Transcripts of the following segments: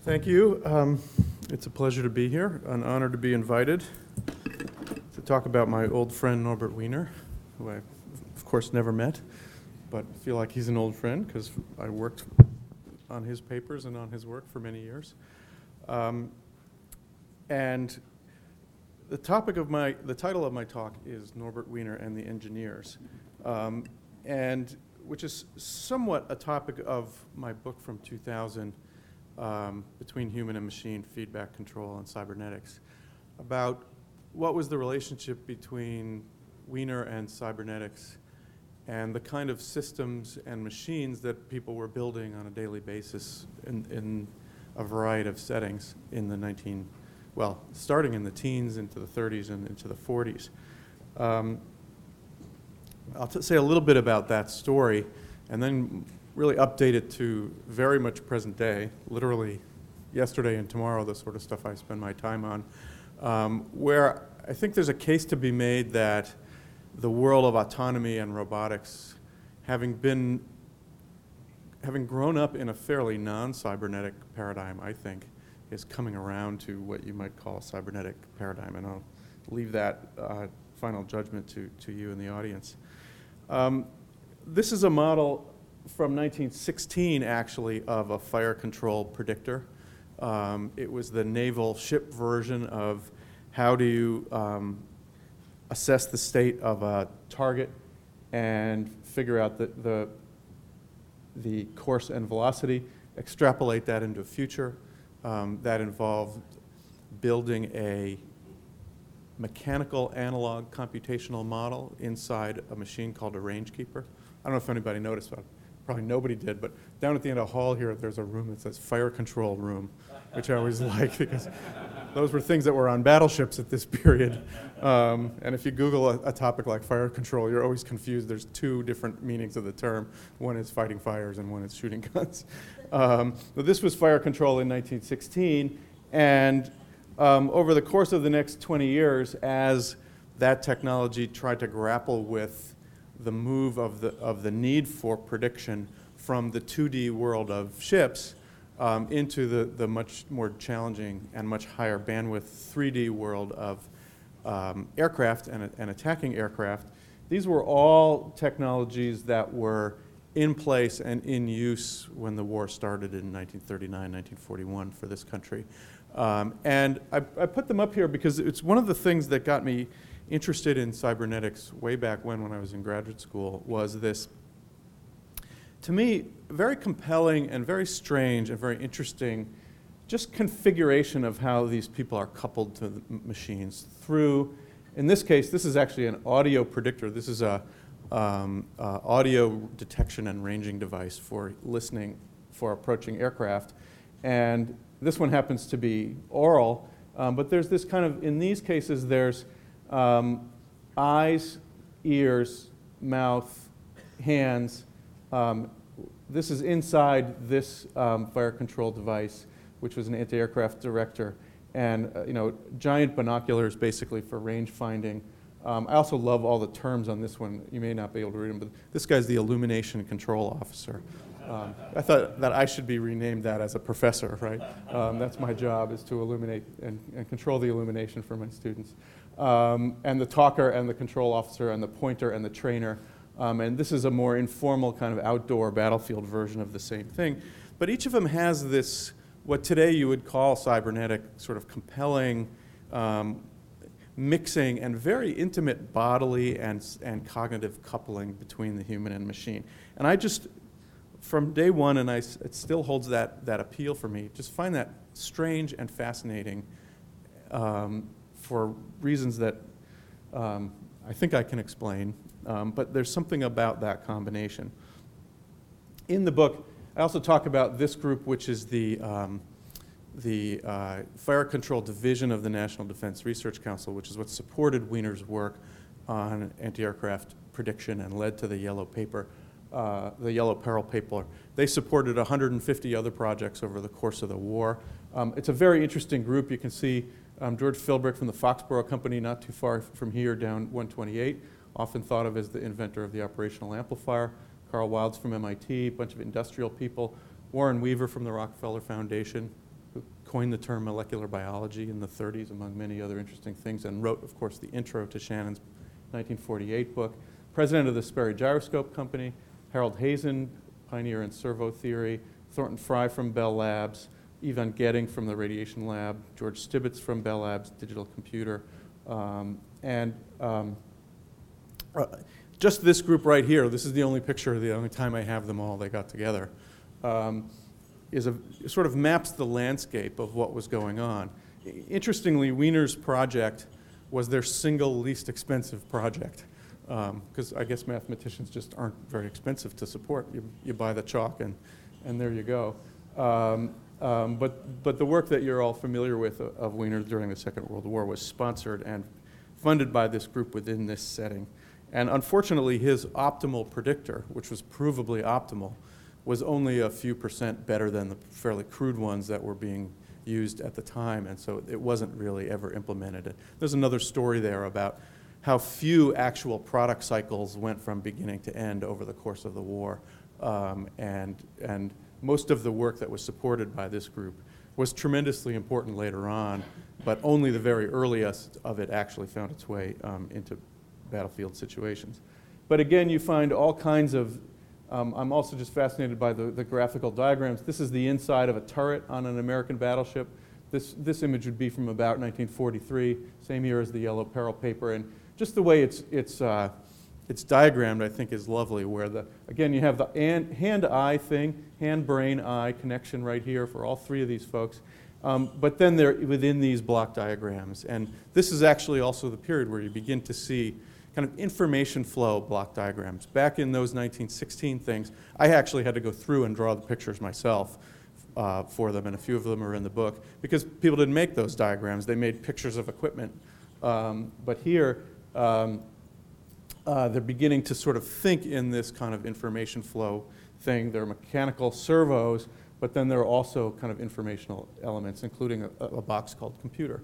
Thank you. It's a pleasure to be here, an honor to be invited to talk about my old friend Norbert Wiener, who I, of course, never met, but feel like he's an old friend because I worked on his papers and on his work for many years. And the title of my talk is Norbert Wiener and the Engineers, and which is somewhat a topic of my book from 2000, Between Human and Machine Feedback Control and Cybernetics, about what was the relationship between Wiener and cybernetics and the kind of systems and machines that people were building on a daily basis in a variety of settings in the starting in the teens into the 30s and into the 40s. I'll say a little bit about that story and then really update it to very much present day, literally yesterday and tomorrow, the sort of stuff I spend my time on, where I think there's a case to be made that the world of autonomy and robotics, having grown up in a fairly non-cybernetic paradigm, I think, is coming around to what you might call a cybernetic paradigm, and I'll leave that final judgment to you in the audience. This is a model from 1916, actually, of a fire control predictor. It was the naval ship version of how do you assess the state of a target and figure out the course and velocity, extrapolate that into a future. That involved building a mechanical analog computational model inside a machine called a rangekeeper. I don't know if anybody noticed, but probably nobody did, but down at the end of the hall here, there's a room that says fire control room, which I always like because those were things that were on battleships at this period. And if you Google a topic like fire control, you're always confused. There's two different meanings of the term. One is fighting fires and one is shooting guns. But this was fire control in 1916, and over the course of the next 20 years, as that technology tried to grapple with the move of the need for prediction from the 2D world of ships into the much more challenging and much higher bandwidth 3D world of aircraft and attacking aircraft, these were all technologies that were in place and in use when the war started in 1939, 1941 for this country. And I put them up here because it's one of the things that got me interested in cybernetics way back when I was in graduate school was this, to me, very compelling and very strange and very interesting just configuration of how these people are coupled to the machines through, in this case, this is actually an audio predictor. This is a audio detection and ranging device for listening for approaching aircraft. And this one happens to be oral, but there's this kind of, in these cases, there's eyes, ears, mouth, hands. This is inside this fire control device, which was an anti-aircraft director, and giant binoculars basically for range finding. I also love all the terms on this one. You may not be able to read them, but this guy's the illumination control officer. I thought that I should be renamed that as a professor, right? That's my job, is to illuminate and control the illumination for my students. And the talker and the control officer and the pointer and the trainer. And this is a more informal kind of outdoor battlefield version of the same thing. But each of them has this, what today you would call cybernetic, sort of compelling, mixing and very intimate bodily and cognitive coupling between the human and machine. And I just, from day one, and it still holds that appeal for me, just find that strange and fascinating for reasons that I think I can explain, but there's something about that combination. In the book, I also talk about this group, which is the Fire Control Division of the National Defense Research Council, which is what supported Wiener's work on anti-aircraft prediction and led to the Yellow Peril paper. They supported 150 other projects over the course of the war. It's a very interesting group. You can see George Philbrick from the Foxborough Company, not too far from here, down 128, often thought of as the inventor of the operational amplifier. Carl Wilds from MIT, a bunch of industrial people. Warren Weaver from the Rockefeller Foundation, who coined the term molecular biology in the 30s, among many other interesting things, and wrote, of course, the intro to Shannon's 1948 book. President of the Sperry Gyroscope Company, Harold Hazen, pioneer in servo theory, Thornton Fry from Bell Labs, Ivan Getting from the Radiation Lab, George Stibitz from Bell Labs, digital computer, just this group right here, this is the only picture, the only time I have them all, they got together, sort of maps the landscape of what was going on. Interestingly, Wiener's project was their single least expensive project, because I guess mathematicians just aren't very expensive to support. You buy the chalk and there you go. But the work that you're all familiar with of Wiener during the Second World War was sponsored and funded by this group within this setting. And unfortunately, his optimal predictor, which was provably optimal, was only a few percent better than the fairly crude ones that were being used at the time, and so it wasn't really ever implemented. There's another story there about how few actual product cycles went from beginning to end over the course of the war, and most of the work that was supported by this group was tremendously important later on, but only the very earliest of it actually found its way into battlefield situations. But again, you find all kinds of, I'm also just fascinated by the graphical diagrams. This is the inside of a turret on an American battleship. This image would be from about 1943, same year as the Yellow Peril paper, and just the way it's diagrammed, I think, is lovely, where again, you have the hand-eye thing, hand-brain-eye connection right here for all three of these folks. But then they're within these block diagrams. And this is actually also the period where you begin to see kind of information flow block diagrams. Back in those 1916 things, I actually had to go through and draw the pictures myself for them, and a few of them are in the book, because people didn't make those diagrams. They made pictures of equipment. But here, they're beginning to sort of think in this kind of information flow thing. They're mechanical servos, but then there are also kind of informational elements, including a box called computer.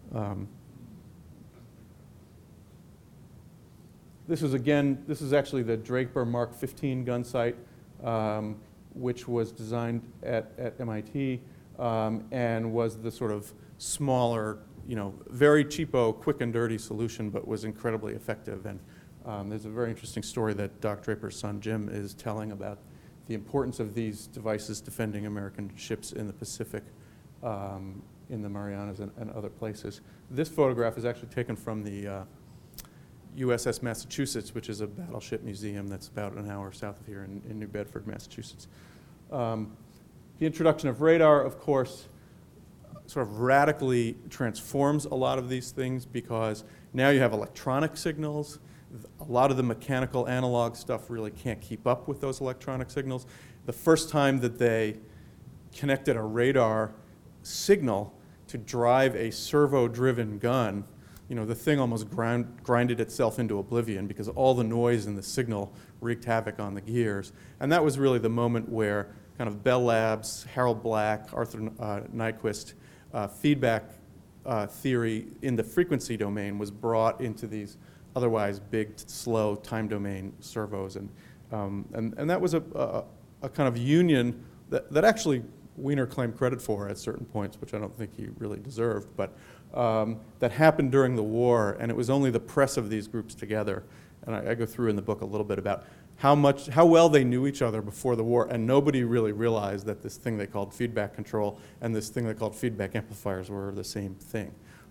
This is actually the Draper Mark 15 gun sight, which was designed at MIT and was the sort of smaller, very cheapo, quick and dirty solution, but was incredibly effective. And there's a very interesting story that Doc Draper's son, Jim, is telling about the importance of these devices defending American ships in the Pacific, in the Marianas and other places. This photograph is actually taken from the USS Massachusetts, which is a battleship museum that's about an hour south of here in New Bedford, Massachusetts. The introduction of radar, of course, sort of radically transforms a lot of these things, because now you have electronic signals. A lot of the mechanical analog stuff really can't keep up with those electronic signals. The first time that they connected a radar signal to drive a servo-driven gun, the thing almost grinded itself into oblivion, because all the noise and the signal wreaked havoc on the gears. And that was really the moment where kind of Bell Labs, Harold Black, Arthur Nyquist, feedback theory in the frequency domain was brought into these otherwise big, slow time domain servos. And that was a kind of union that actually Wiener claimed credit for at certain points, which I don't think he really deserved, but that happened during the war, and it was only the press of these groups together. And I go through in the book a little bit about how well they knew each other before the war, and nobody really realized that this thing they called feedback control and this thing they called feedback amplifiers were the same thing.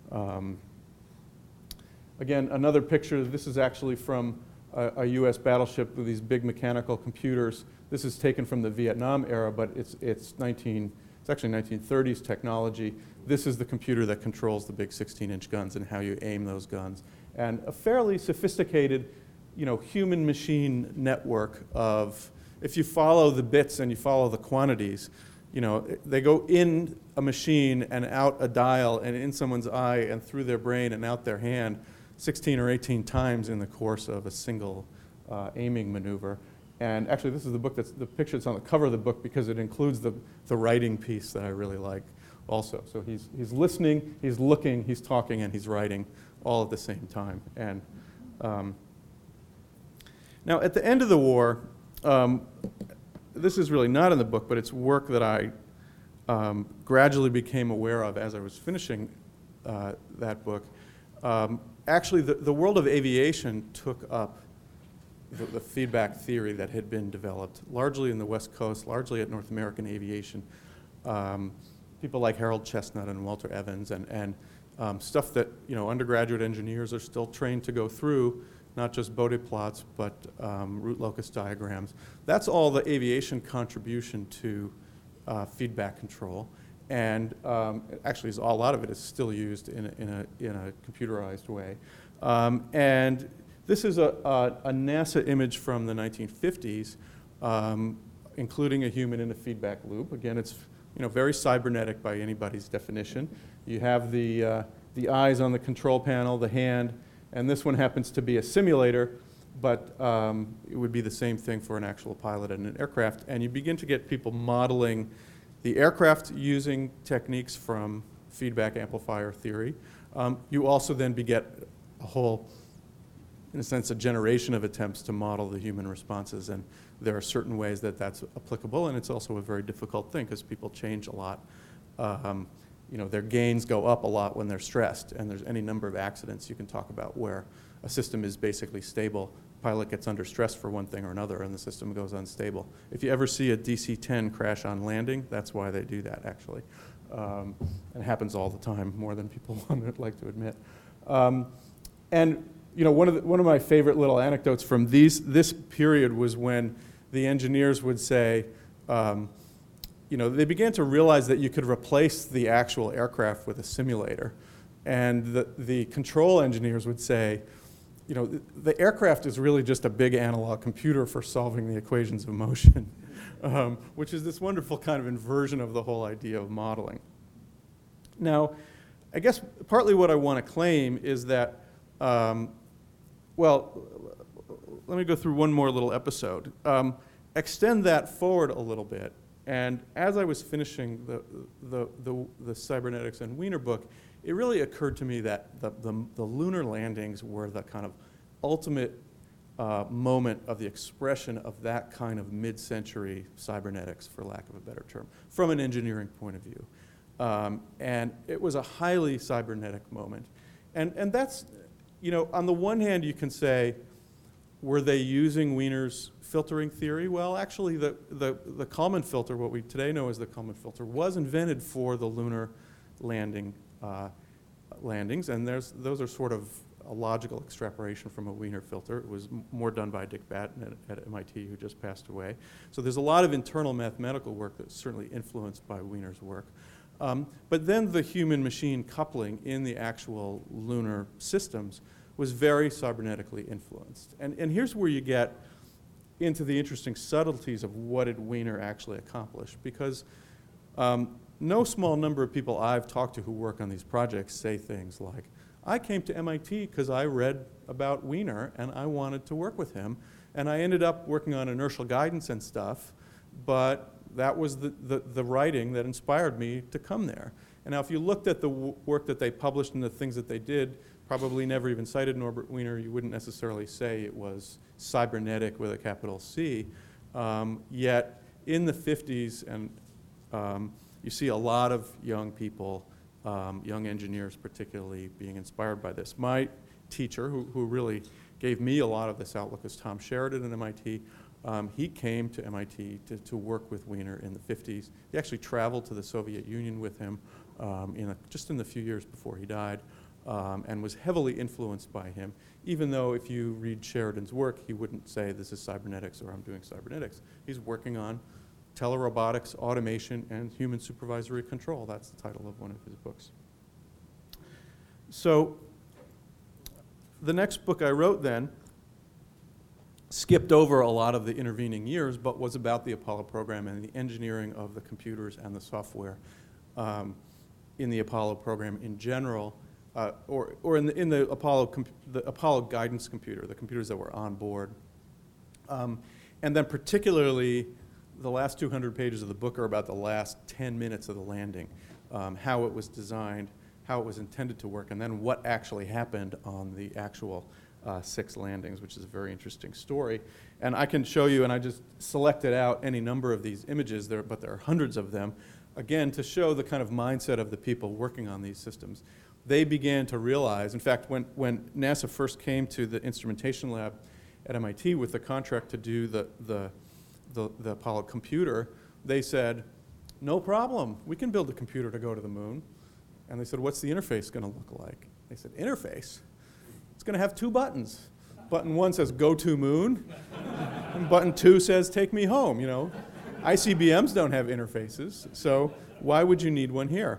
Again, another picture. This is actually from a U.S. battleship with these big mechanical computers. This is taken from the Vietnam era, but it's actually 1930s technology. This is the computer that controls the big 16-inch guns and how you aim those guns. And a fairly sophisticated, human-machine network of, if you follow the bits and you follow the quantities, they go in a machine and out a dial and in someone's eye and through their brain and out their hand 16 or 18 times in the course of a single aiming maneuver. And actually, this is the picture that's on the cover of the book, because it includes the writing piece that I really like also. So he's listening, he's looking, he's talking, and he's writing all at the same time. And now, at the end of the war, this is really not in the book, but it's work that gradually became aware of as I was finishing that book. Actually, the world of aviation took up the feedback theory that had been developed, largely in the West Coast, largely at North American Aviation. People like Harold Chestnut and Walter Evans, and stuff that undergraduate engineers are still trained to go through, not just Bode plots, but root locus diagrams. That's all the aviation contribution to feedback control. And actually, a lot of it is still used in a computerized way. And this is a NASA image from the 1950s, including a human in a feedback loop. Again, it's very cybernetic by anybody's definition. You have the eyes on the control panel, the hand, and this one happens to be a simulator, but it would be the same thing for an actual pilot in an aircraft. And you begin to get people modeling the aircraft using techniques from feedback amplifier theory. You also then beget a whole, in a sense, a generation of attempts to model the human responses. And there are certain ways that that's applicable, and it's also a very difficult thing because people change a lot. Their gains go up a lot when they're stressed, and there's any number of accidents you can talk about where a system is basically stable. Pilot gets under stress for one thing or another, and the system goes unstable. If you ever see a DC-10 crash on landing, that's why they do that, actually. It happens all the time, more than people would like to admit. And one of my favorite little anecdotes from this period was when the engineers would say, they began to realize that you could replace the actual aircraft with a simulator. And the control engineers would say, the aircraft is really just a big analog computer for solving the equations of motion, which is this wonderful kind of inversion of the whole idea of modeling. Now, I guess partly what I want to claim is that, let me go through one more little episode. Extend that forward a little bit. And as I was finishing the Cybernetics and Wiener book, it really occurred to me that the lunar landings were the kind of ultimate moment of the expression of that kind of mid-century cybernetics, for lack of a better term, from an engineering point of view. And it was a highly cybernetic moment. And that's, on the one hand, you can say, were they using Wiener's filtering theory? Well, actually, the Kalman filter, what we today know as the Kalman filter, was invented for the lunar landings, and those are sort of a logical extrapolation from a Wiener filter. It was more done by Dick Batten at MIT, who just passed away. So there's a lot of internal mathematical work that's certainly influenced by Wiener's work. But then the human-machine coupling in the actual lunar systems was very cybernetically influenced. And here's where you get into the interesting subtleties of what did Wiener actually accomplish, because no small number of people I've talked to who work on these projects say things like, I came to MIT because I read about Wiener and I wanted to work with him, and I ended up working on inertial guidance and stuff, but that was the writing that inspired me to come there. And now if you looked at the work that they published and the things that they did, probably never even cited Norbert Wiener, you wouldn't necessarily say it was cybernetic with a capital C. Yet in the 50s, and you see a lot of young people, young engineers particularly, being inspired by this. My teacher, who really gave me a lot of this outlook, is Tom Sheridan at MIT. He came to MIT to work with Wiener in the 50s. He actually traveled to the Soviet Union with him just in the few years before he died, and was heavily influenced by him, even though if you read Sheridan's work, he wouldn't say this is cybernetics or I'm doing cybernetics. He's working on telerobotics, automation, and human supervisory control. That's the title of one of his books. So the next book I wrote then skipped over a lot of the intervening years, but was about the Apollo program and the engineering of the computers and the software in the Apollo program in general, or in the Apollo guidance computer, the computers that were on board. And then particularly, the last 200 pages of the book are about the last 10 minutes of the landing, how it was designed, how it was intended to work, and then what actually happened on the actual 6 landings, which is a very interesting story. And I can show you, and I just selected out any number of these images, but there are hundreds of them, again, to show the kind of mindset of the people working on these systems. They began to realize, in fact, when NASA first came to the instrumentation lab at MIT with the contract to do the Apollo computer, they said, no problem, we can build a computer to go to the moon. And they said, what's the interface going to look like? They said, interface? It's going to have 2 buttons. Button 1 says, go to moon, and button 2 says, take me home, you know. ICBMs don't have interfaces, so why would you need one here?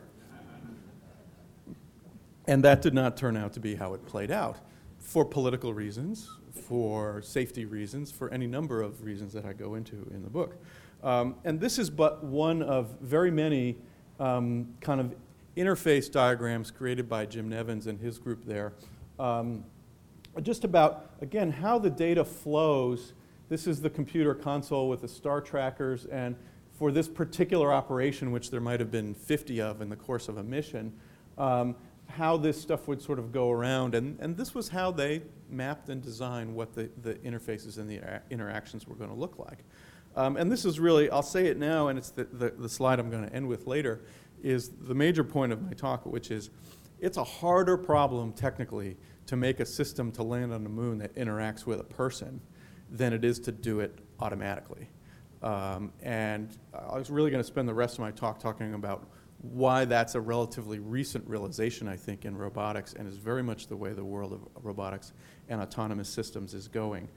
And that did not turn out to be how it played out, for political reasons, for safety reasons, for any number of reasons that I go into in the book. And this is but one of very many kind of interface diagrams created by Jim Nevins and his group there. Just about, again, how the data flows. This is the computer console with the star trackers, and for this particular operation, which there might have been 50 of in the course of a mission, how this stuff would sort of go around. And this was how they mapped and designed what the interfaces and the interactions were going to look like. And this is really, I'll say it now, and it's the slide I'm going to end with later, is the major point of my talk, which is it's a harder problem technically to make a system to land on the moon that interacts with a person than it is to do it automatically. And I was really going to spend the rest of my talk talking about why that's a relatively recent realization, I think, in robotics, and is very much the way the world of robotics and autonomous systems is going.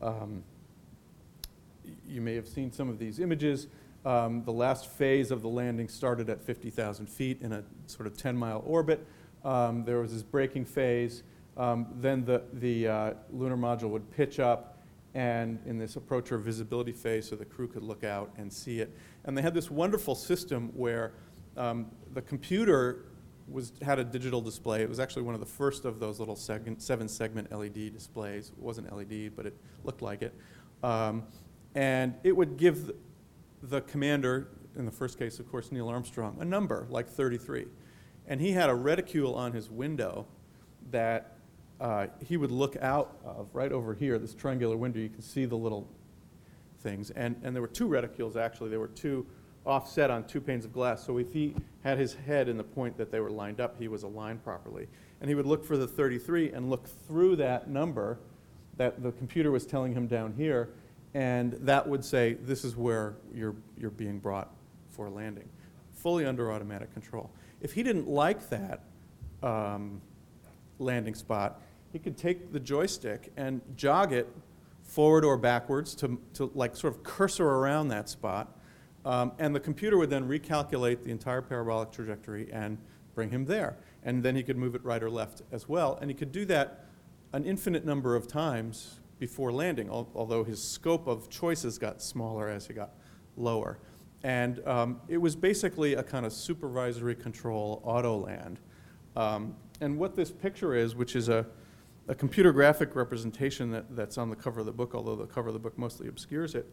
You may have seen some of these images. The last phase of the landing started at 50,000 feet in a sort of 10-mile orbit. There was this braking phase. Then the lunar module would pitch up and in this approach or visibility phase so the crew could look out and see it. And they had this wonderful system where the computer had a digital display. It was actually one of the first of those little 7-segment LED displays. It wasn't LED, but it looked like it. And it would give the commander, in the first case, of course, Neil Armstrong, a number, like 33. And he had a reticule on his window that he would look out of right over here, this triangular window. You can see the little things. And there were 2 reticules, actually. There were 2 offset on 2 panes of glass. So if he had his head in the point that they were lined up, he was aligned properly. And he would look for the 33 and look through that number that the computer was telling him down here, and that would say, this is where you're being brought for landing, fully under automatic control. If he didn't like that landing spot, he could take the joystick and jog it forward or backwards to like sort of cursor around that spot, and the computer would then recalculate the entire parabolic trajectory and bring him there. And then he could move it right or left as well, and he could do that an infinite number of times before landing, although his scope of choices got smaller as he got lower. And it was basically a kind of supervisory control auto land. And what this picture is, which is a computer graphic representation that's on the cover of the book, although the cover of the book mostly obscures it,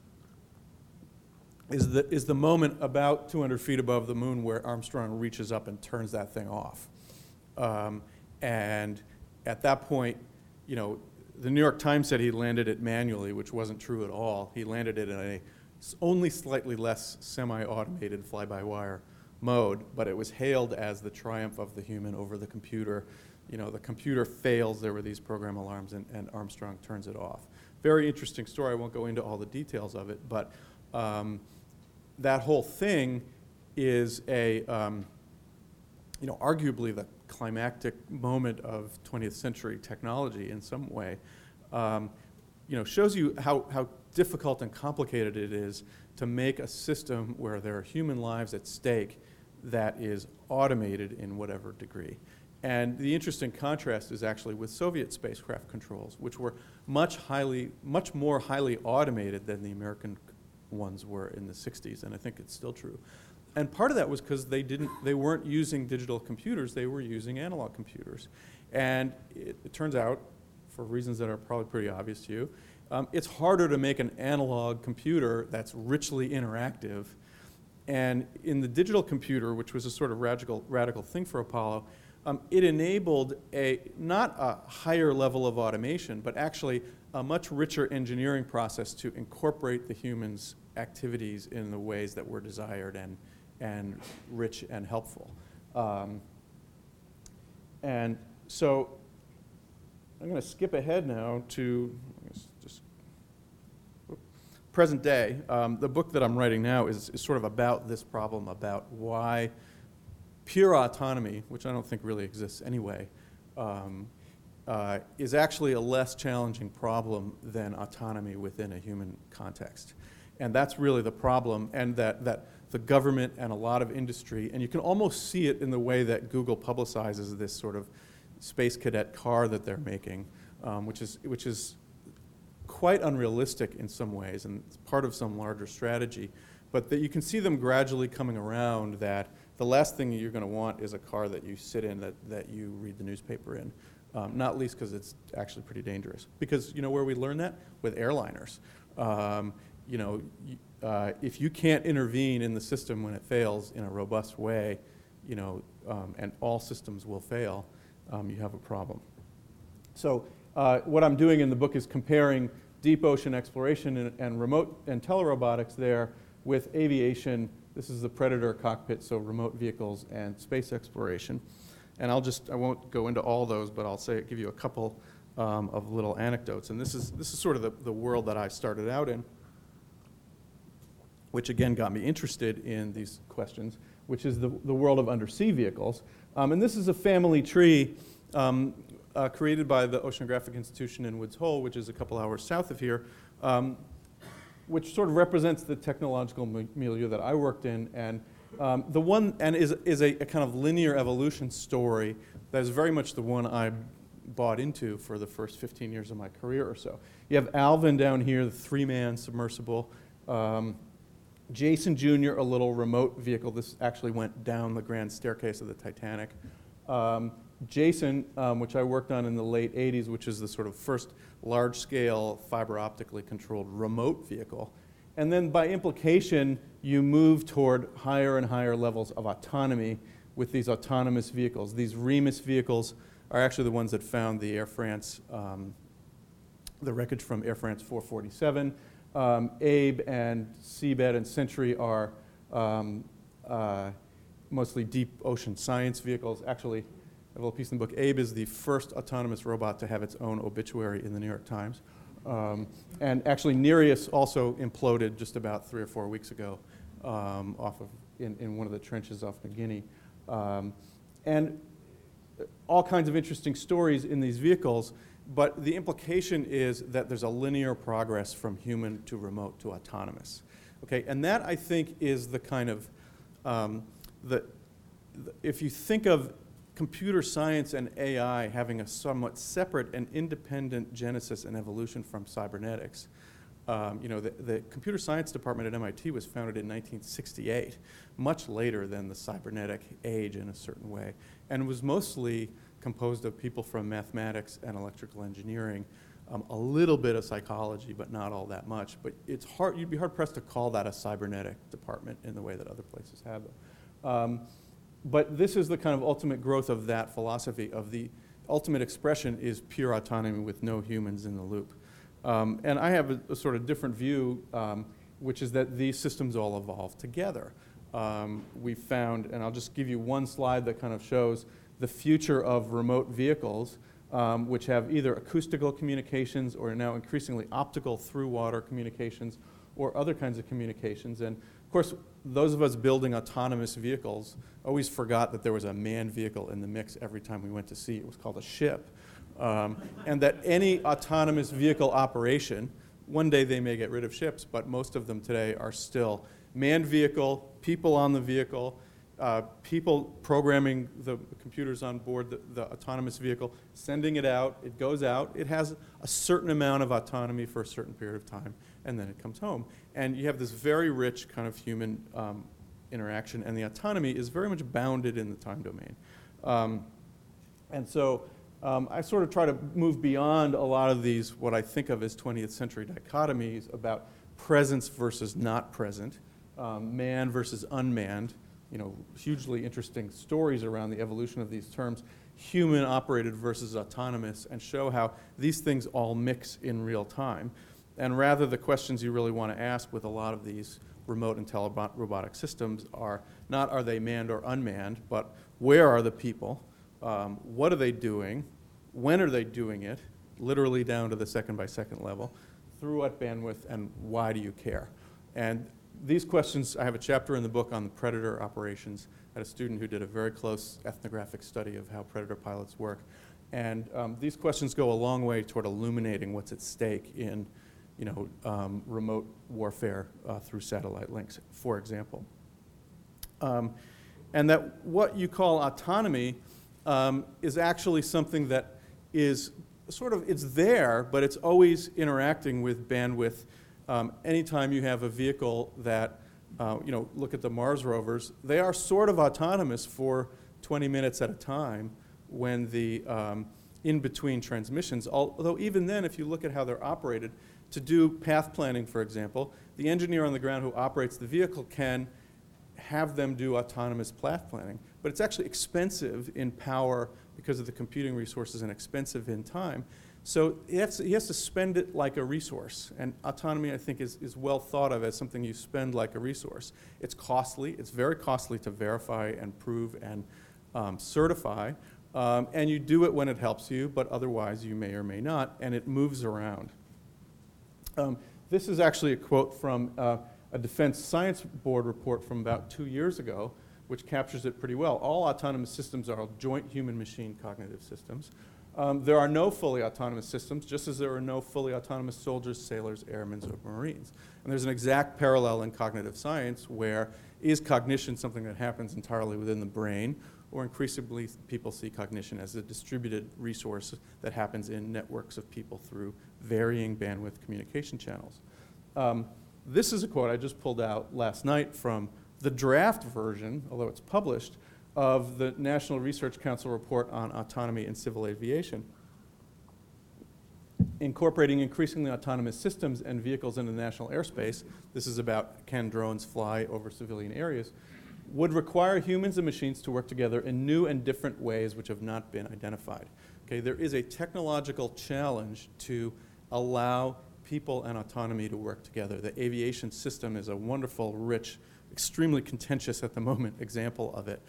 is the moment about 200 feet above the moon where Armstrong reaches up and turns that thing off. And at that point, you know, the New York Times said he landed it manually, which wasn't true at all. He landed it in a only slightly less semi-automated fly-by-wire mode, but it was hailed as the triumph of the human over the computer. You know, the computer fails, there were these program alarms, and Armstrong turns it off. Very interesting story. I won't go into all the details of it, but that whole thing is a, you know, arguably the climactic moment of 20th century technology in some way. You know, shows you how difficult and complicated it is to make a system where there are human lives at stake that is automated in whatever degree. And the interesting contrast is actually with Soviet spacecraft controls, which were much more highly automated than the American ones were in the 60s, and I think it's still true. And part of that was because they weren't using digital computers, they were using analog computers. And it turns out, for reasons that are probably pretty obvious to you, it's harder to make an analog computer that's richly interactive. And in the digital computer, which was a sort of radical thing for Apollo, it enabled not a higher level of automation, but actually a much richer engineering process to incorporate the human's activities in the ways that were desired and rich and helpful. And so I'm going to skip ahead now to just present day. The book that I'm writing now is sort of about this problem, about why pure autonomy, which I don't think really exists anyway, is actually a less challenging problem than autonomy within a human context. And that's really the problem, and that the government and a lot of industry, and you can almost see it in the way that Google publicizes this sort of space cadet car that they're making, which is quite unrealistic in some ways, and it's part of some larger strategy. But that you can see them gradually coming around that the last thing you're going to want is a car that you sit in that you read the newspaper in, not least because it's actually pretty dangerous. Because you know where we learn that? With airliners. If you can't intervene in the system when it fails in a robust way, and all systems will fail, you have a problem. So what I'm doing in the book is comparing deep ocean exploration and remote and telerobotics there with aviation. This is the Predator cockpit, so remote vehicles and space exploration. And I won't go into all those, but I'll give you a couple of little anecdotes. And this is sort of the world that I started out in, which again got me interested in these questions, which is the world of undersea vehicles. And this is a family tree created by the Oceanographic Institution in Woods Hole, which is a couple hours south of here, which sort of represents the technological milieu that I worked in, and is a kind of linear evolution story that is very much the one I bought into for the first 15 years of my career or so. You have Alvin down here, the 3-man submersible. Jason Jr., a little remote vehicle. This actually went down the grand staircase of the Titanic. Jason, which I worked on in the late 80s, which is the sort of first large-scale fiber optically controlled remote vehicle. And then by implication, you move toward higher and higher levels of autonomy with these autonomous vehicles. These Remus vehicles are actually the ones that found the Air France, the wreckage from Air France 447. Abe and Seabed and Sentry are mostly deep ocean science vehicles. Actually, I have a little piece in the book. Abe is the first autonomous robot to have its own obituary in the New York Times. And actually, Nereus also imploded just about 3 or 4 weeks ago in one of the trenches off New Guinea. And all kinds of interesting stories in these vehicles, but the implication is that there's a linear progress from human to remote to autonomous. Okay, and that I think is the kind of, if you think of computer science and AI having a somewhat separate and independent genesis and evolution from cybernetics. The computer science department at MIT was founded in 1968, much later than the cybernetic age in a certain way, and was mostly composed of people from mathematics and electrical engineering, a little bit of psychology, but not all that much. But it's hard, you'd be hard pressed to call that a cybernetic department in the way that other places have them. But this is the kind of ultimate growth of that philosophy of the ultimate expression is pure autonomy with no humans in the loop. And I have a sort of different view, which is that these systems all evolve together. We found, and I'll just give you one slide that kind of shows the future of remote vehicles, which have either acoustical communications or now increasingly optical through water communications or other kinds of communications. And of course, those of us building autonomous vehicles always forgot that there was a manned vehicle in the mix every time we went to sea. It was called a ship. And that any autonomous vehicle operation, one day they may get rid of ships, but most of them today are still manned vehicle, people on the vehicle, people programming the computers on board the autonomous vehicle, sending it out, it goes out, it has a certain amount of autonomy for a certain period of time, and then it comes home. And you have this very rich kind of human interaction, and the autonomy is very much bounded in the time domain. And so I sort of try to move beyond a lot of these, what I think of as 20th century dichotomies about presence versus not present, manned versus unmanned, hugely interesting stories around the evolution of these terms, human operated versus autonomous, and show how these things all mix in real time. And rather, the questions you really want to ask with a lot of these remote and robotic systems are not are they manned or unmanned, but where are the people, what are they doing, when are they doing it, literally down to the second by second level, through what bandwidth, and why do you care? And these questions, I have a chapter in the book on the predator operations. I had a student who did a very close ethnographic study of how predator pilots work. And these questions go a long way toward illuminating what's at stake in remote warfare through satellite links, for example. And that what you call autonomy is actually something that is it's there, but it's always interacting with bandwidth. Anytime you have a vehicle that, look at the Mars rovers, they are sort of autonomous for 20 minutes at a time when the in-between transmissions, although even then, if you look at how they're operated, to do path planning, for example, the engineer on the ground who operates the vehicle can have them do autonomous path planning, but it's actually expensive in power because of the computing resources and expensive in time. So he has to spend it like a resource. And autonomy, I think, is well thought of as something you spend like a resource. It's costly. It's very costly to verify and prove and certify. And you do it when it helps you, but otherwise you may or may not, and it moves around. This is actually a quote from a Defense Science Board report from about 2 years ago, which captures it pretty well. All autonomous systems are joint human-machine cognitive systems. There are no fully autonomous systems, just as there are no fully autonomous soldiers, sailors, airmen, or Marines. And there's an exact parallel in cognitive science where is cognition something that happens entirely within the brain, or increasingly people see cognition as a distributed resource that happens in networks of people through varying bandwidth communication channels. This is a quote I just pulled out last night from the draft version, although it's published, of the National Research Council report on autonomy in civil aviation. Incorporating increasingly autonomous systems and vehicles into national airspace, this is about can drones fly over civilian areas, would require humans and machines to work together in new and different ways which have not been identified. Okay, there is a technological challenge to allow people and autonomy to work together. The aviation system is a wonderful, rich, extremely contentious at the moment example of it.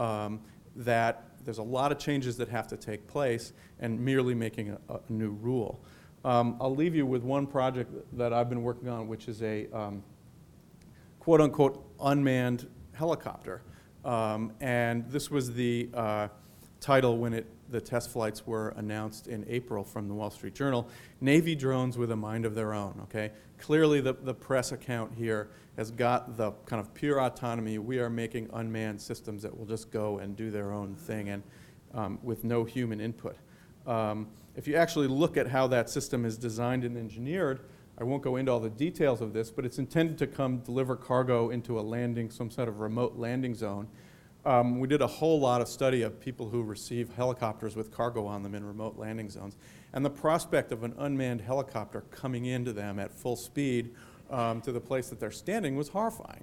That there's a lot of changes that have to take place, and merely making a new rule. I'll leave you with one project that I've been working on, which is a quote-unquote unmanned helicopter. And this was the title when the test flights were announced in April from the Wall Street Journal, Navy drones with a mind of their own, okay? Clearly the press account here has got the kind of pure autonomy. We are making unmanned systems that will just go and do their own thing and with no human input. If you actually look at how that system is designed and engineered, I won't go into all the details of this, but it's intended to come deliver cargo into a landing, some sort of remote landing zone. We did a whole lot of study of people who receive helicopters with cargo on them in remote landing zones. And the prospect of an unmanned helicopter coming into them at full speed to the place that they're standing was horrifying.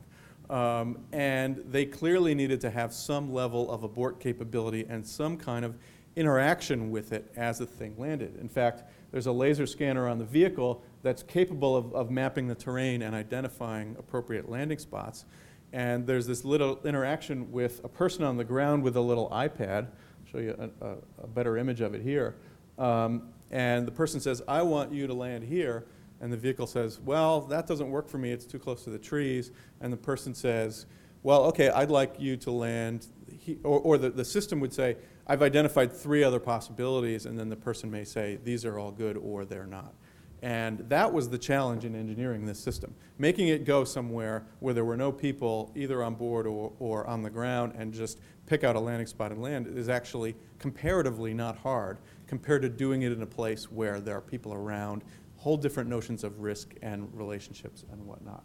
And they clearly needed to have some level of abort capability and some kind of interaction with it as the thing landed. In fact, there's a laser scanner on the vehicle that's capable of mapping the terrain and identifying appropriate landing spots. And there's this little interaction with a person on the ground with a little iPad. I'll show you a better image of it here. And the person says, I want you to land here. And the vehicle says, well, that doesn't work for me. It's too close to the trees. And the person says, well, okay, I'd like you to land. Or the system would say, I've identified 3 other possibilities. And then the person may say, these are all good or they're not. And that was the challenge in engineering this system. Making it go somewhere where there were no people either on board or on the ground and just pick out a landing spot and land is actually comparatively not hard compared to doing it in a place where there are people around, whole different notions of risk and relationships and whatnot.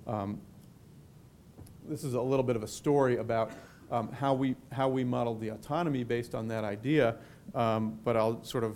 This is a little bit of a story about how we modeled the autonomy based on that idea, but I'll sort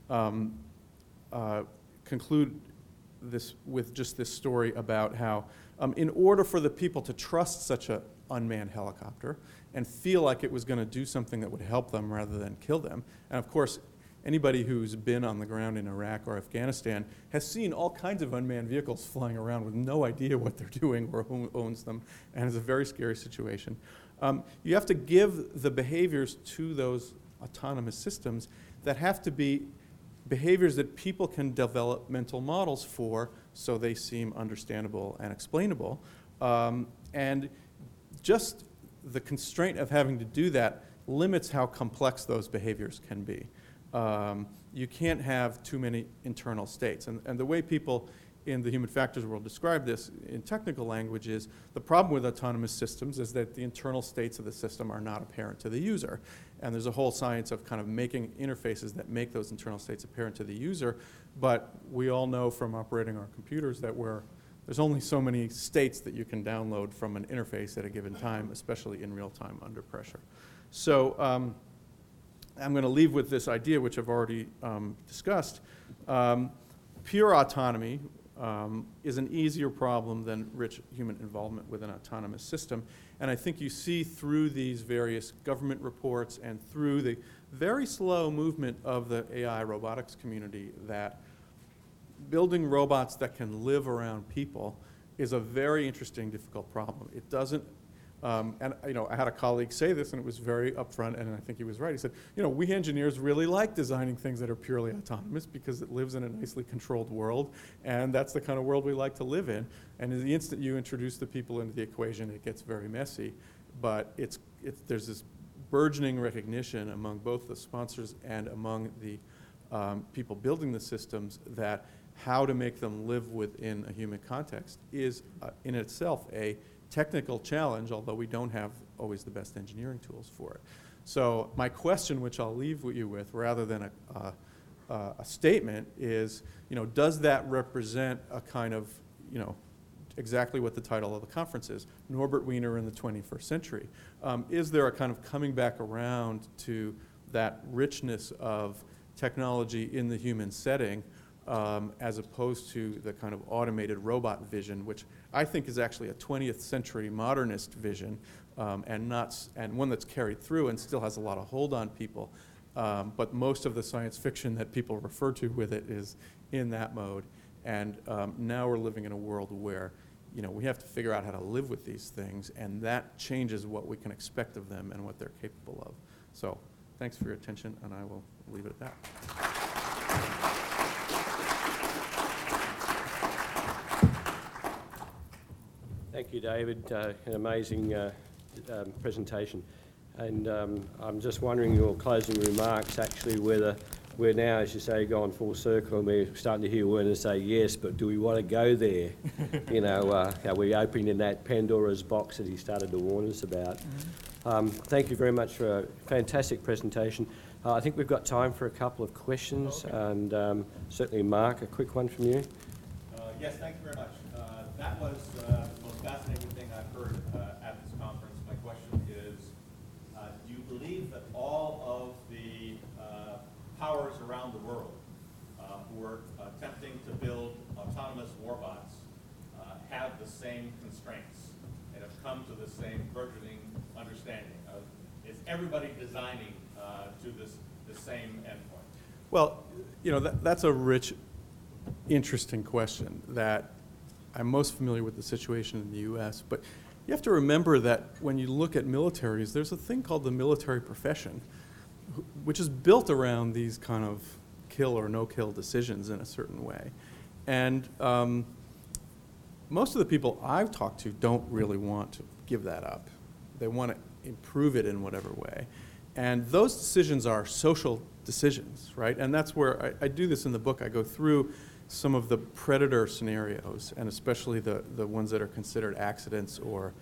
of conclude this with just this story about how in order for the people to trust such a unmanned helicopter and feel like it was going to do something that would help them rather than kill them. And of course, anybody who's been on the ground in Iraq or Afghanistan has seen all kinds of unmanned vehicles flying around with no idea what they're doing or who owns them, and it's a very scary situation. You have to give the behaviors to those autonomous systems that have to be behaviors that people can develop mental models for, so they seem understandable and explainable. And just the constraint of having to do that limits how complex those behaviors can be. You can't have too many internal states. And the way people in the human factors world describe this in technical language is the problem with autonomous systems is that the internal states of the system are not apparent to the user. And there's a whole science of kind of making interfaces that make those internal states apparent to the user. But we all know from operating our computers that there's only so many states that you can download from an interface at a given time, especially in real time under pressure. So I'm going to leave with this idea, which I've already discussed. Pure autonomy is an easier problem than rich human involvement with an autonomous system. And I think you see through these various government reports and through the very slow movement of the AI robotics community that building robots that can live around people is a very interesting, difficult problem. It doesn't, and I had a colleague say this, and it was very upfront, and I think he was right. He said, we engineers really like designing things that are purely autonomous because it lives in a nicely controlled world, and that's the kind of world we like to live in. And in the instant you introduce the people into the equation, it gets very messy. But there's this burgeoning recognition among both the sponsors and among the people building the systems that how to make them live within a human context is in itself a technical challenge, although we don't have always the best engineering tools for it. So my question, which I'll leave you with, rather than a statement, is, does that represent a kind of, exactly what the title of the conference is, Norbert Wiener in the 21st century? Is there a kind of coming back around to that richness of technology in the human setting, as opposed to the kind of automated robot vision, which I think is actually a 20th century modernist vision, and one that's carried through and still has a lot of hold on people. But most of the science fiction that people refer to with it is in that mode. And now we're living in a world where we have to figure out how to live with these things, and that changes what we can expect of them and what they're capable of. So thanks for your attention, and I will leave it at that. Thank you, David. An amazing presentation. And I'm just wondering your closing remarks, actually, whether we're now, as you say, going full circle, and we're starting to hear Werner say yes, but do we want to go there? Are we opening that Pandora's box that he started to warn us about? Thank you very much for a fantastic presentation. I think we've got time for a couple of questions, and certainly, Mark, a quick one from you. Yes, thank you very much. That was the most fascinating thing I've heard at this conference. My question is, do you believe that all of the powers around the world who are attempting to build autonomous warbots have the same constraints and have come to the same burgeoning understanding? Is everybody designing to the same endpoint? Well, that's a rich, interesting question that I'm most familiar with the situation in the U.S., but you have to remember that when you look at militaries, there's a thing called the military profession, which is built around these kind of kill or no-kill decisions in a certain way. And most of the people I've talked to don't really want to give that up. They want to improve it in whatever way. And those decisions are social decisions, right? And that's where I do this in the book. I go through some of the predator scenarios, and especially the ones that are considered accidents or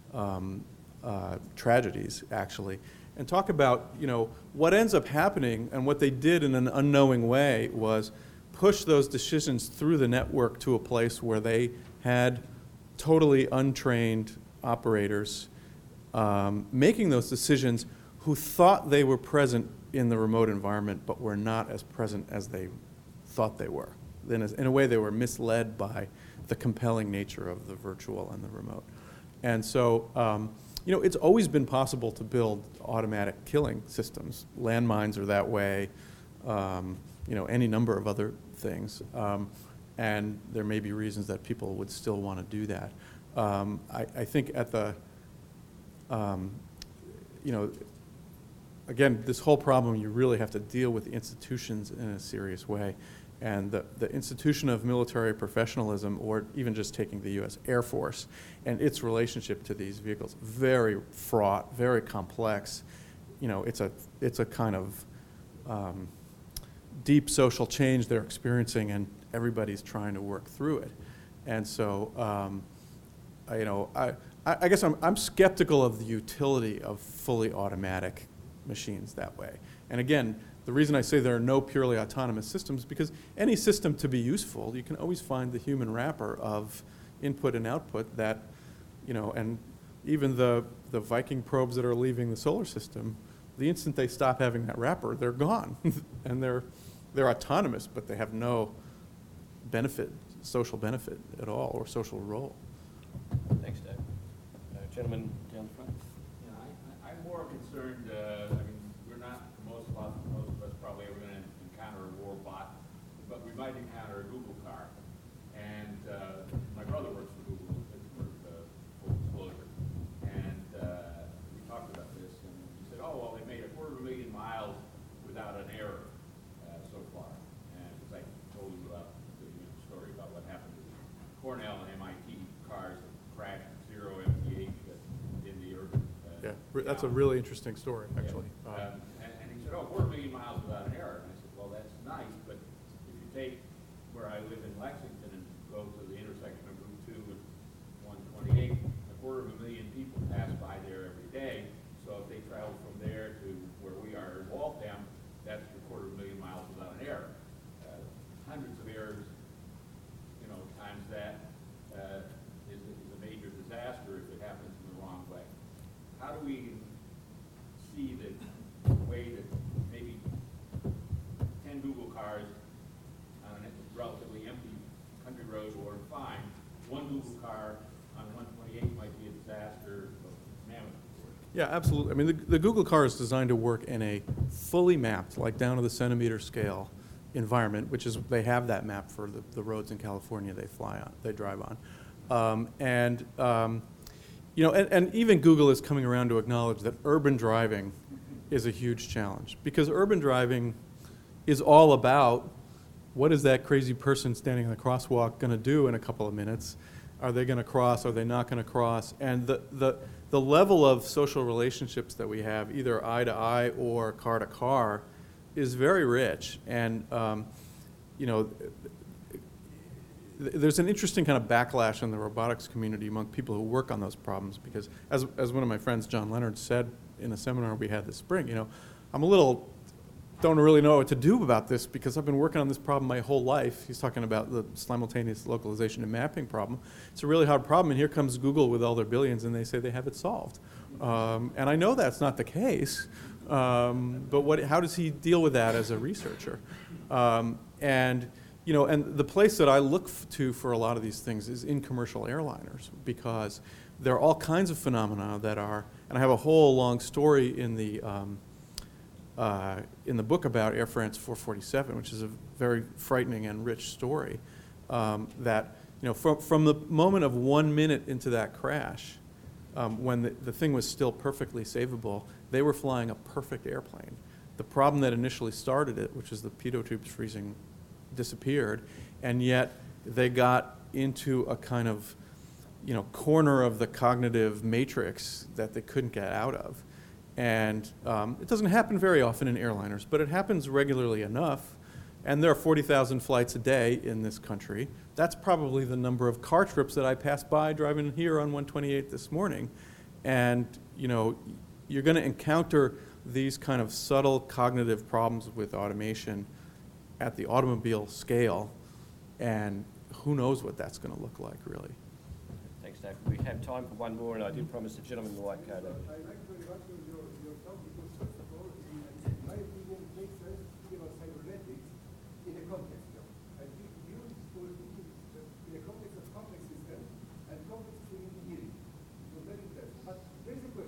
tragedies, actually, and talk about what ends up happening. And what they did in an unknowing way was push those decisions through the network to a place where they had totally untrained operators making those decisions who thought they were present in the remote environment but were not as present as they thought they were. Then, in a way, they were misled by the compelling nature of the virtual and the remote. And so it's always been possible to build automatic killing systems. Landmines are that way, any number of other things. And there may be reasons that people would still want to do that. I think at the, again, this whole problem, you really have to deal with the institutions in a serious way. And the institution of military professionalism, or even just taking the U.S. Air Force and its relationship to these vehicles, very fraught, very complex. It's a kind of deep social change they're experiencing, and everybody's trying to work through it. And so, I guess I'm skeptical of the utility of fully automatic machines that way. And again, the reason I say there are no purely autonomous systems, because any system to be useful, you can always find the human wrapper of input and output that, and even the Viking probes that are leaving the solar system, the instant they stop having that wrapper, they're gone. And they're autonomous, but they have no benefit, social benefit at all, or social role. Thanks, Dave. Gentleman down the front. Yeah, I'm more concerned, we're not, most of us probably ever going to encounter a war bot, but we might encounter a Google car. And my brother works for Google in Pittsburgh, full disclosure. And we talked about this, and he said, oh, well, they made 250,000 miles without an error so far. And because I told you about the story about what happened to the Cornell and MIT cars that crashed at 0 mph in the urban. That's a really interesting story, actually. Yeah. And he said, oh, 250,000 miles without an error. And I said, well, that's nice, but if you take where I live in Lexington and go to the intersection of Route 2 and 128, 250,000 people pass by there every day. So if they travel from there to where we are in Waltham, that's 250,000 miles without an error. Hundreds of errors, times that is a major disaster if it happens in the wrong way. How do we see the way that maybe 10 Google cars on a relatively empty country road will work fine? One Google car on 128 might be a disaster of mammoth proportions. Yeah, absolutely. I mean, the Google car is designed to work in a fully mapped, like down to the centimeter scale environment, which is, they have that map for the roads in California they drive on. And even Google is coming around to acknowledge that urban driving is a huge challenge, because urban driving is all about what is that crazy person standing in the crosswalk going to do in a couple of minutes? Are they going to cross? Are they not going to cross? And the level of social relationships that we have, either eye to eye or car to car, is very rich. And there's an interesting kind of backlash in the robotics community among people who work on those problems, because as one of my friends, John Leonard, said in a seminar we had this spring, don't really know what to do about this because I've been working on this problem my whole life. He's talking about the simultaneous localization and mapping problem. It's a really hard problem, and here comes Google with all their billions, and they say they have it solved. And I know that's not the case, but how does he deal with that as a researcher? And the place that I look to for a lot of these things is in commercial airliners, because there are all kinds of phenomena that are, and I have a whole long story in the book about Air France 447, which is a very frightening and rich story, that from the moment of 1 minute into that crash, when the thing was still perfectly savable, they were flying a perfect airplane. The problem that initially started it, which is the pitot tubes freezing, disappeared, and yet they got into a kind of corner of the cognitive matrix that they couldn't get out of. And it doesn't happen very often in airliners, but it happens regularly enough. And there are 40,000 flights a day in this country. That's probably the number of car trips that I passed by driving here on 128 this morning. And you're going to encounter these kind of subtle cognitive problems with automation at the automobile scale, and who knows what that's going to look like, really. Thanks, Dave. We have time for one more, and I did promise the gentleman in the white coat. I like very much your talk, because first of all, in my opinion, it makes sense to think about cybernetics in a context. And you were thinking in a context of complex systems and complex engineering. It was very interesting. But there's a question.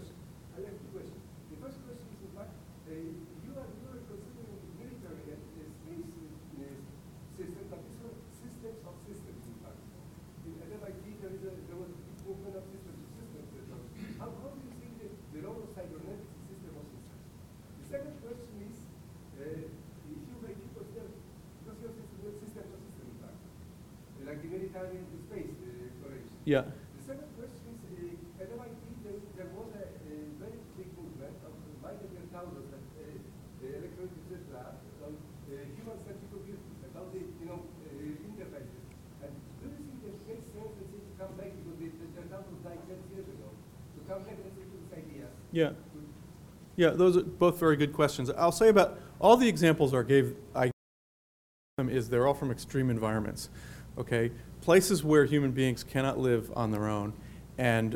Yeah. The second question is, at MIT, there was a very big movement of Michael Gertaudos at Electronic Research Lab on human-centric computing, about the, interfaces. And do you think it makes sense, let's say, to come back, because the Gertaudos died 10 years ago, to come back, let's say, to this idea? Yeah. Yeah, those are both very good questions. I'll say about all the examples I gave them is they're all from extreme environments, okay? Places where human beings cannot live on their own and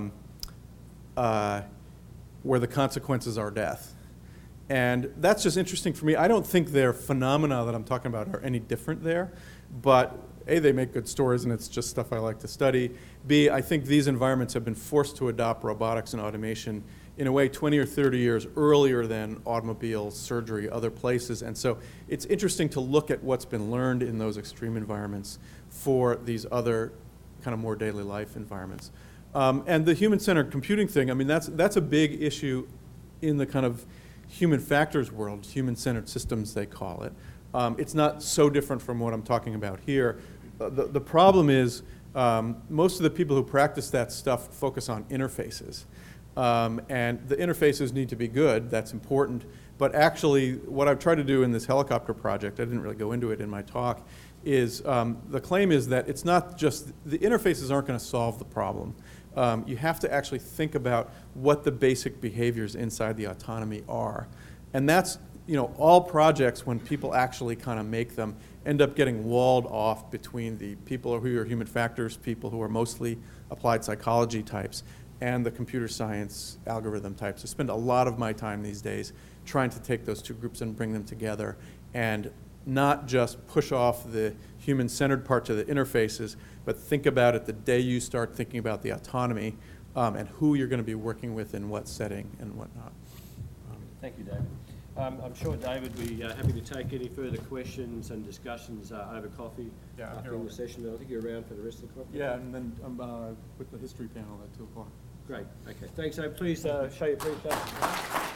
where the consequences are death. And that's just interesting for me. I don't think their phenomena that I'm talking about are any different there, but A, they make good stories and it's just stuff I like to study. B, I think these environments have been forced to adopt robotics and automation in a way 20 or 30 years earlier than automobiles, surgery, other places. And so it's interesting to look at what's been learned in those extreme environments for these other kind of more daily life environments. And the human-centered computing thing, I mean, that's a big issue in the kind of human factors world, human-centered systems they call it. It's not so different from what I'm talking about here. The problem is most of the people who practice that stuff focus on interfaces. And the interfaces need to be good, that's important, but actually what I've tried to do in this helicopter project, I didn't really go into it in my talk, is the claim is that it's not just, the interfaces aren't going to solve the problem. You have to actually think about what the basic behaviors inside the autonomy are. And that's, all projects, when people actually kind of make them, end up getting walled off between the people who are human factors, people who are mostly applied psychology types, and the computer science algorithm types. I spend a lot of my time these days trying to take those two groups and bring them together and not just push off the human-centered part to the interfaces, but think about it the day you start thinking about the autonomy and who you're going to be working with in what setting and whatnot. Thank you, David. I'm sure David would be happy to take any further questions and discussions over coffee during the session. I think you're around for the rest of the conference. Yeah, and then with the history panel at 2 o'clock. Great. Okay. Thanks. So please show your appreciation.